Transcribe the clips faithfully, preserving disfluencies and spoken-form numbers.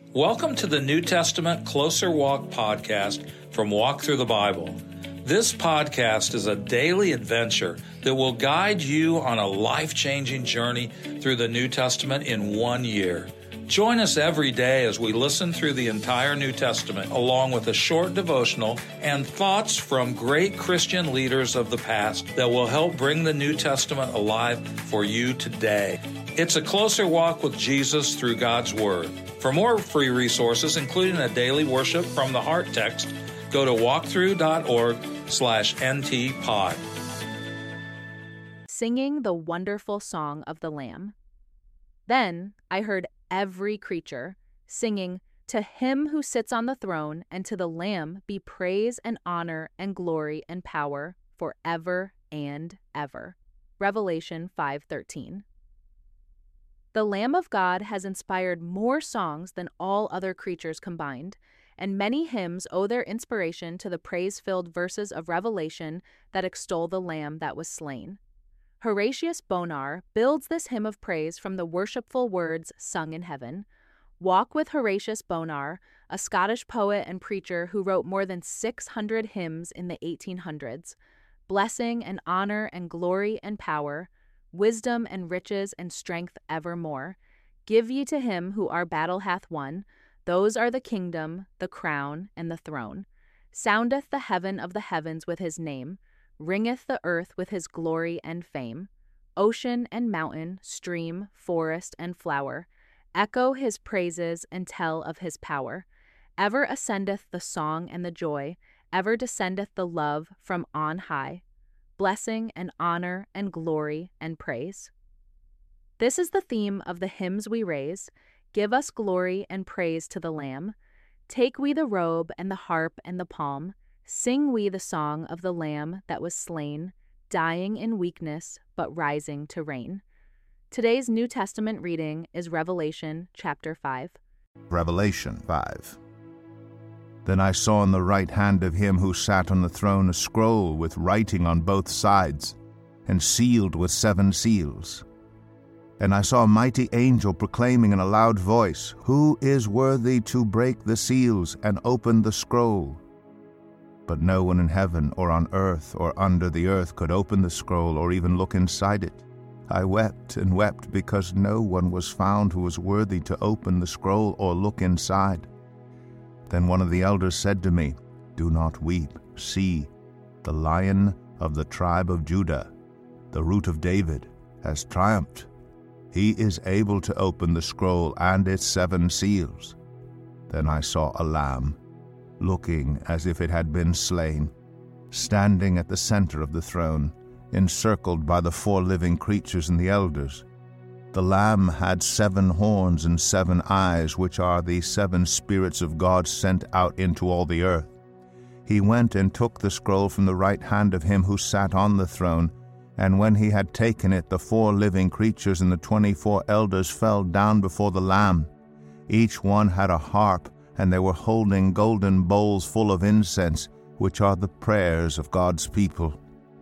Welcome to the New Testament Closer Walk podcast from Walk Through the Bible. This podcast is a daily adventure that will guide you on a life-changing journey through the New Testament in one year. Join us every day as we listen through the entire New Testament, along with a short devotional and thoughts from great Christian leaders of the past that will help bring the New Testament alive for you today. It's a closer walk with Jesus through God's Word. For more free resources, including a daily worship from the Heart text, go to walkthrough.org slash ntpod. Singing the wonderful song of the Lamb. Then I heard every creature singing, "To him who sits on the throne and to the Lamb be praise and honor and glory and power forever and ever." Revelation five thirteen. The Lamb of God has inspired more songs than all other creatures combined, and many hymns owe their inspiration to the praise-filled verses of Revelation that extol the Lamb that was slain. Horatius Bonar builds this hymn of praise from the worshipful words sung in heaven. Walk with Horatius Bonar, a Scottish poet and preacher who wrote more than six hundred hymns in the eighteen hundreds. Blessing and honor and glory and power, wisdom and riches and strength evermore, give ye to him who our battle hath won. Those are the kingdom, the crown, and the throne. Soundeth the heaven of the heavens with his name, ringeth the earth with his glory and fame. Ocean and mountain, stream, forest, and flower, echo his praises and tell of his power. Ever ascendeth the song and the joy, ever descendeth the love from on high. Blessing and honor and glory and praise. This is the theme of the hymns we raise. Give us glory and praise to the Lamb. Take we the robe and the harp and the palm. Sing we the song of the Lamb that was slain, dying in weakness, but rising to reign. Today's New Testament reading is Revelation chapter five. Revelation five. Then I saw in the right hand of him who sat on the throne a scroll with writing on both sides, and sealed with seven seals. And I saw a mighty angel proclaiming in a loud voice, "Who is worthy to break the seals and open the scroll?" But no one in heaven or on earth or under the earth could open the scroll or even look inside it. I wept and wept because no one was found who was worthy to open the scroll or look inside. Then one of the elders said to me, "Do not weep. See, the Lion of the tribe of Judah, the Root of David, has triumphed. He is able to open the scroll and its seven seals." Then I saw a lamb, looking as if it had been slain, standing at the center of the throne, encircled by the four living creatures and the elders. The Lamb had seven horns and seven eyes, which are the seven spirits of God sent out into all the earth. He went and took the scroll from the right hand of him who sat on the throne, and when he had taken it, the four living creatures and the twenty-four elders fell down before the Lamb. Each one had a harp, and they were holding golden bowls full of incense, which are the prayers of God's people.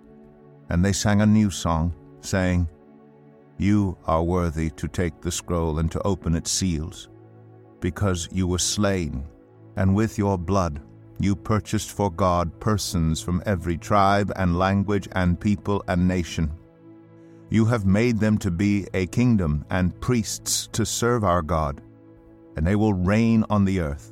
And they sang a new song, saying, "You are worthy to take the scroll and to open its seals, because you were slain, and with your blood you purchased for God persons from every tribe and language and people and nation. You have made them to be a kingdom and priests to serve our God, and they will reign on the earth."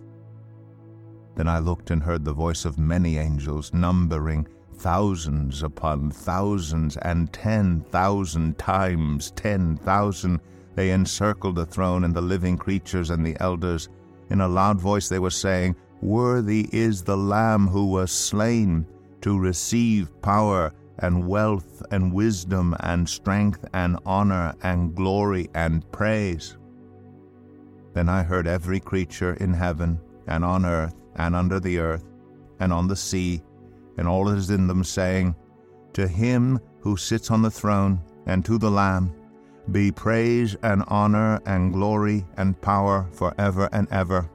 Then I looked and heard the voice of many angels, numbering thousands upon thousands and ten thousand times ten thousand. They encircled the throne and the living creatures and the elders. In a loud voice they were saying, "Worthy is the Lamb who was slain to receive power and wealth and wisdom and strength and honor and glory and praise." Then I heard every creature in heaven and on earth and under the earth and on the sea and all that is in them, saying, "To him who sits on the throne and to the Lamb be praise and honor and glory and power forever and ever."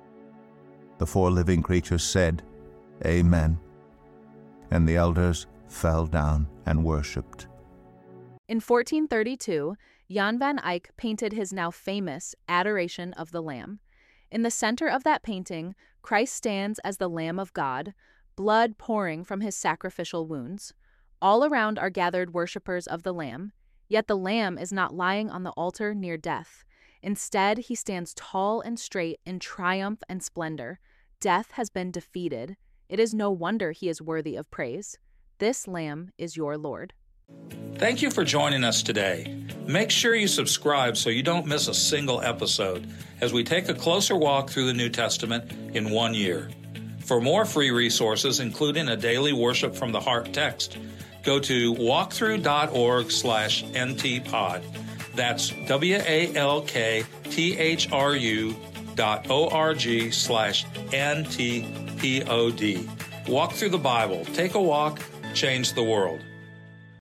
The four living creatures said, "Amen." And the elders fell down and worshipped. In fourteen thirty-two, Jan van Eyck painted his now famous Adoration of the Lamb. In the center of that painting, Christ stands as the Lamb of God, blood pouring from his sacrificial wounds. All around are gathered worshippers of the Lamb, yet the Lamb is not lying on the altar near death. Instead, he stands tall and straight in triumph and splendor. Death has been defeated. It is no wonder he is worthy of praise. This Lamb is your Lord. Thank you for joining us today. Make sure you subscribe so you don't miss a single episode as we take a closer walk through the New Testament in one year. For more free resources, including a daily worship from the heart text, go to walkthrough.org slash ntpod. That's W-A-L-K-T-H-R-U dot O-R-G slash N-T-P-O-D. Walk through the Bible. Take a walk. Change the world.